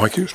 Mike Hughes.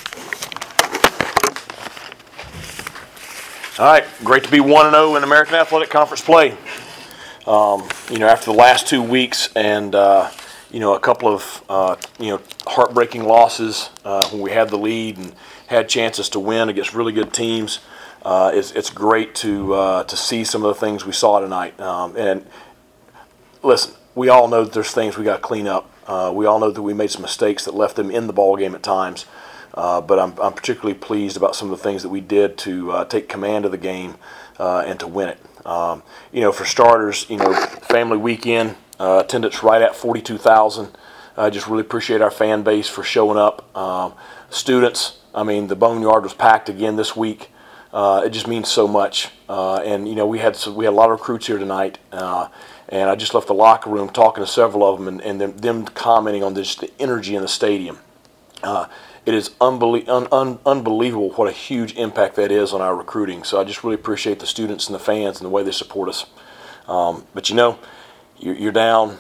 All right, great to be 1-0 in American Athletic Conference play. After the last 2 weeks and a couple of heartbreaking losses when we had the lead and had chances to win against really good teams, it's great to see some of the things we saw tonight. And listen, we all know that there's things we got to clean up. We all know that we made some mistakes that left them in the ball game at times. But I'm particularly pleased about some of the things that we did to take command of the game and to win it. For starters, family weekend, attendance right at 42,000. I just really appreciate our fan base for showing up. Students, the Boneyard was packed again this week. It just means so much. We had a lot of recruits here tonight. And I just left the locker room talking to several of them and them commenting on the energy in the stadium. It is unbelievable what a huge impact that is on our recruiting. So I just really appreciate the students and the fans and the way they support us. But you're down,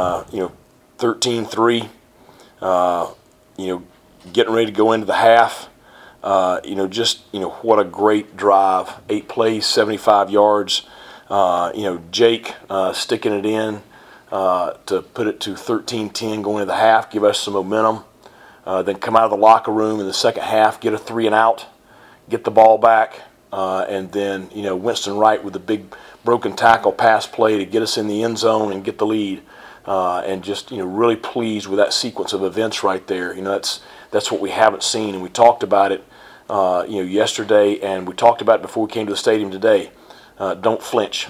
13-3. Getting ready to go into the half. What a great drive. 8 plays, 75 yards. Jake sticking it in to put it to 13-10 going into the half, give us some momentum. Then come out of the locker room in the second half, get a 3-and-out, get the ball back, and then Winston Wright with a big broken tackle pass play to get us in the end zone and get the lead, and just really pleased with that sequence of events right there. That's what we haven't seen, and we talked about it yesterday, and we talked about it before we came to the stadium today. Don't flinch.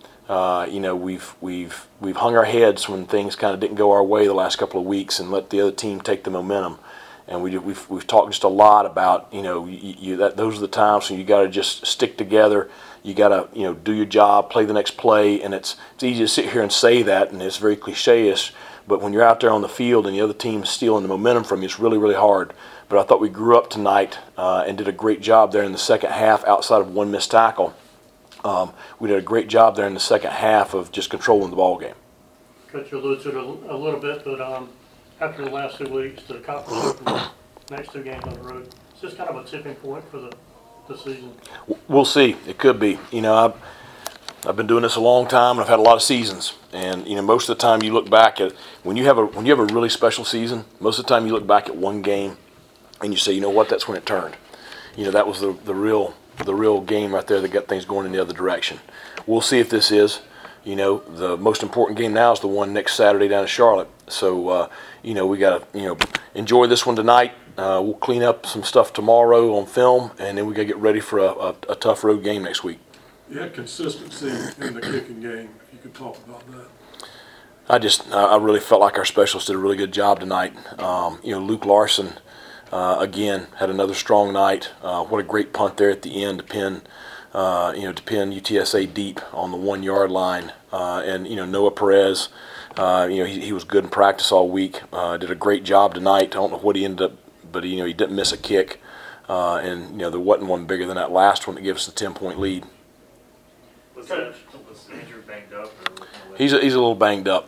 We've hung our heads when things kind of didn't go our way the last couple of weeks and let the other team take the momentum. And we've talked just a lot about that those are the times when you got to just stick together. You got to do your job, play the next play, and it's easy to sit here and say that, and it's very cliche-ish. But when you're out there on the field and the other team's stealing the momentum from you, it's really, really hard. But I thought we grew up tonight and did a great job there in the second half outside of one missed tackle. We did a great job there in the second half of just controlling the ball game. Coach, you alluded to it a little bit, but after the last 2 weeks, the conference open, next 2 games on the road, is this kind of a tipping point for the season? We'll see. It could be. I've been doing this a long time, and I've had a lot of seasons. And most of the time, you look back at when you have a really special season. Most of the time, you look back at one game, and you say, that's when it turned. That was the real game right there that got things going in the other direction. We'll see if this is. The most important game now is the one next Saturday down in Charlotte. So, we got to, enjoy this one tonight. We'll clean up some stuff tomorrow on film, and then we got to get ready for a tough road game next week. You had consistency in the kicking game. If you could talk about that. I really felt like our specialists did a really good job tonight. Luke Larson, again, had another strong night. What a great punt there at the end to pin UTSA deep on the 1 yard line. And Noah Perez, he was good in practice all week. Did a great job tonight. I don't know what he ended up, but he didn't miss a kick. And there wasn't one bigger than that last one that gave us the 10-point lead. Was Andrew banged up? He's a little banged up.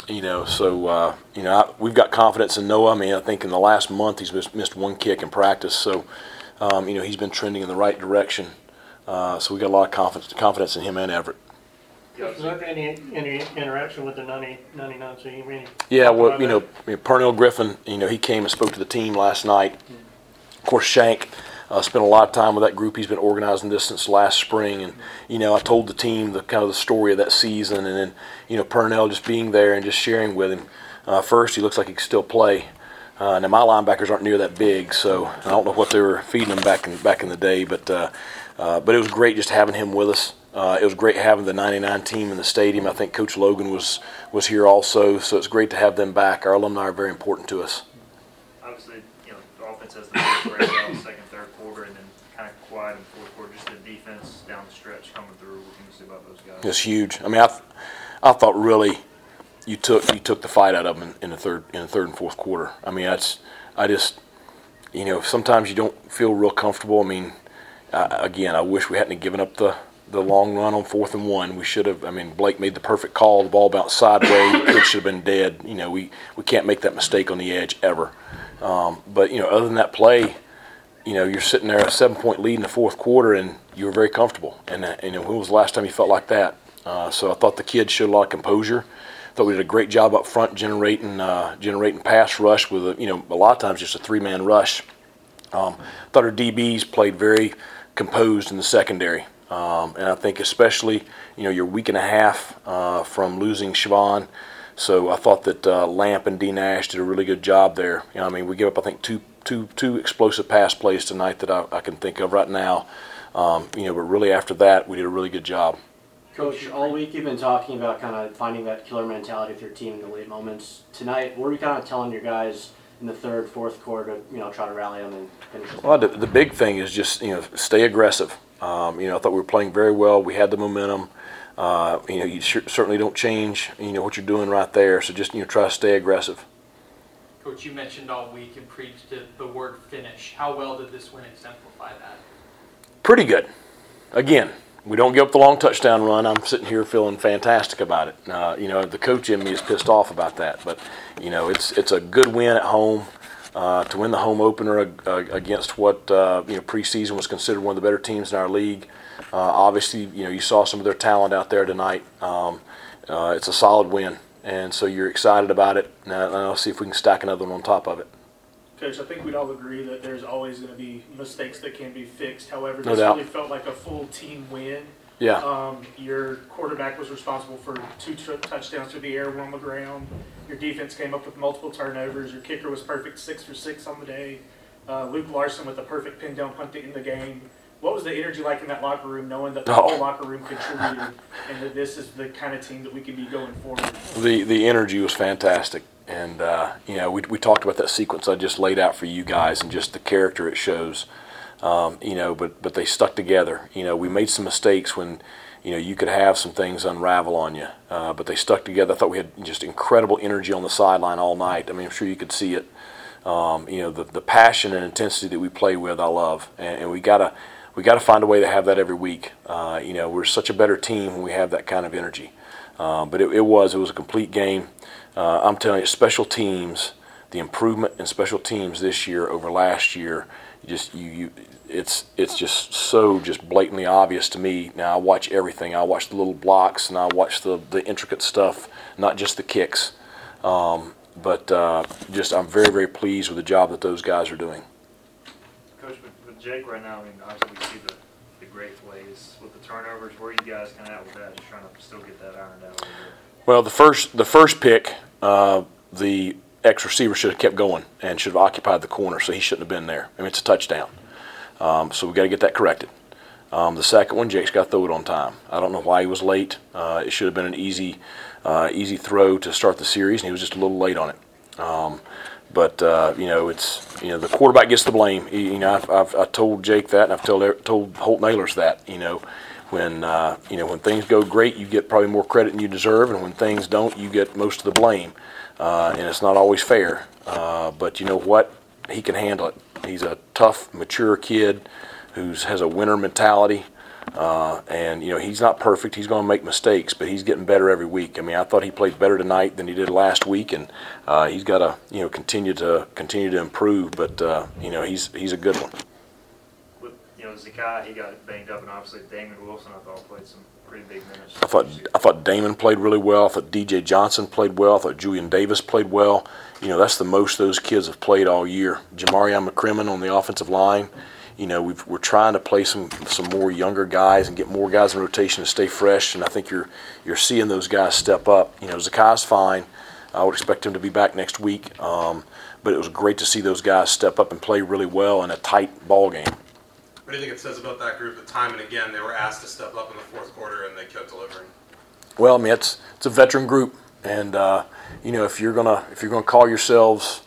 We've got confidence in Noah. I think in the last month he's missed one kick in practice. So, he's been trending in the right direction. So we got a lot of confidence in him and Everett. Was there any interaction with the 99 team? Yeah, Pernell Griffin, he came and spoke to the team last night. Of course, Shank spent a lot of time with that group. He's been organizing this since last spring, and I told the team the story of that season, and then Pernell just being there and just sharing with him. First, he looks like he can still play. Now my linebackers aren't near that big, so I don't know what they were feeding him back in the day, but it was great just having him with us. It was great having the 99 team in the stadium. I think Coach Logan was here also, so it's great to have them back. Our alumni are very important to us. Obviously, the offense has the breakout second, third quarter, and then kind of quiet in the fourth quarter. Just the defense down the stretch coming through. What can you say about those guys? It's huge. I thought really you took the fight out of them in the third and fourth quarter. Sometimes you don't feel real comfortable. I wish we hadn't given up the long run on 4th and 1. We should have. Blake made the perfect call. The ball bounced sideways. It should have been dead. We can't make that mistake on the edge ever. But, other than that play, you're sitting there a 7-point lead in the fourth quarter, and you were very comfortable. And when was the last time you felt like that? So I thought the kids showed a lot of composure. Thought we did a great job up front generating pass rush with a lot of times just a 3-man rush. Thought our DBs played very composed in the secondary, and I think especially you're a week and a half from losing Siobhan, so I thought that Lamp and D Nash did a really good job there. We gave up I think two explosive pass plays tonight that I can think of right now. But really after that we did a really good job. Coach, all week you've been talking about kind of finding that killer mentality with your team in the late moments. Tonight, what were you kind of telling your guys in the third, fourth quarter to try to rally them and finish it? Well, the big thing is just stay aggressive. I thought we were playing very well. We had the momentum. You certainly don't change what you're doing right there. So just try to stay aggressive. Coach, you mentioned all week and preached the word finish. How well did this win exemplify that? Pretty good. Again, we don't give up the long touchdown run. I'm sitting here feeling fantastic about it. The coach in me is pissed off about that, but it's a good win at home. To win the home opener against what preseason was considered one of the better teams in our league. Obviously, you saw some of their talent out there tonight. It's a solid win, and so you're excited about it. Now I'll see if we can stack another one on top of it. Coach, I think we'd all agree that there's always going to be mistakes that can be fixed. However, No this doubt. really felt like a full team win. Yeah. Your quarterback was responsible for 2 touchdowns through the air, 1 on the ground. Your defense came up with multiple turnovers. Your kicker was perfect, 6 for 6 on the day. Luke Larson with a perfect pin down punt to end the game. What was the energy like in that locker room, knowing that the whole locker room contributed, and that this is the kind of team that we can be going forward? The energy was fantastic, and we talked about that sequence I just laid out for you guys, and just the character it shows. But they stuck together. We made some mistakes when you could have some things unravel on you, but they stuck together. I thought we had just incredible energy on the sideline all night. I'm sure you could see it. The passion and intensity that we play with, I love, and we gotta find a way to have that every week. We're such a better team when we have that kind of energy. But it was a complete game. I'm telling you, special teams, the improvement in special teams this year over last year, it's just so just blatantly obvious to me. Now I watch everything. I watch the little blocks and I watch the intricate stuff, not just the kicks. But I'm very, very pleased with the job that those guys are doing. Coach, with Jake right now, obviously we see the great plays with the turnovers. Where are you guys kind of at with that? Just trying to still get that ironed out a little bit. Well, the first pick, the ex-receiver should have kept going and should have occupied the corner, so he shouldn't have been there. It's a touchdown. So we got to get that corrected. The second one, Jake's got to throw it on time. I don't know why he was late. It should have been an easy throw to start the series, and he was just a little late on it. But the quarterback gets the blame. I told Jake that, and I've told Holt Nailers that. When things go great, you get probably more credit than you deserve, and when things don't, you get most of the blame. And it's not always fair. But you know what? He can handle it. He's a tough, mature kid who has a winner mentality. And he's not perfect. He's going to make mistakes, but he's getting better every week. I thought he played better tonight than he did last week, and he's got to continue to improve. But he's a good one. With Zakai, he got banged up, and obviously Damon Wilson I thought played some pretty big minutes. I thought Damon played really well. I thought DJ Johnson played well. I thought Julian Davis played well. That's the most those kids have played all year. Jamarion McCrimmon on the offensive line. We're trying to play some more younger guys and get more guys in rotation to stay fresh, and I think you're seeing those guys step up. Zakai's fine. I would expect him to be back next week, but it was great to see those guys step up and play really well in a tight ball game. What do you think it says about that group that time and again they were asked to step up in the fourth quarter and they kept delivering? Well, it's a veteran group, and if you're gonna call yourselves,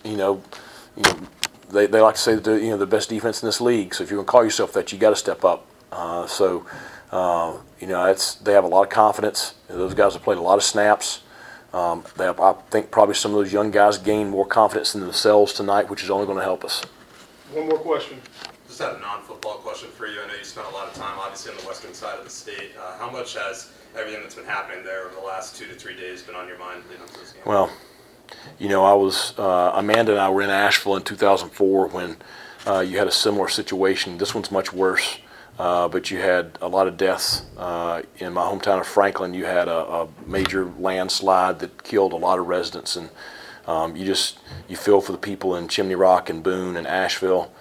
They like to say that they're the best defense in this league. So if you're going to call yourself that, you got to step up. They have a lot of confidence. Those guys have played a lot of snaps. I think probably some of those young guys gained more confidence in themselves tonight, which is only going to help us. One more question. Just had a non-football question for you. I know you spent a lot of time, obviously, on the western side of the state. How much has everything that's been happening there over the last 2 to 3 days been on your mind leading up to this game? Well, I was Amanda and I were in Asheville in 2004 when you had a similar situation. This one's much worse, but you had a lot of deaths. In my hometown of Franklin, you had a major landslide that killed a lot of residents, and you feel for the people in Chimney Rock and Boone and Asheville.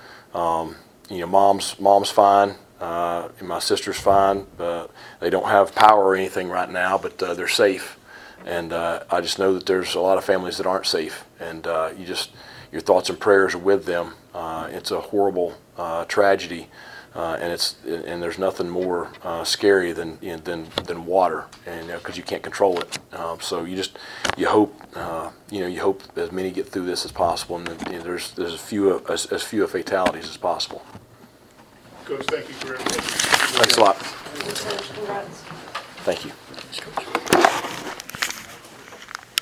Mom's fine. And my sister's fine. They don't have power or anything right now, but they're safe. And I just know that there's a lot of families that aren't safe. And your thoughts and prayers are with them. It's a horrible tragedy, and there's nothing more scary than water, and because you can't control it. So you hope as many get through this as possible, and there's as few fatalities as possible. Coach, thank you for everything. Thanks a lot. Congrats. Thank you.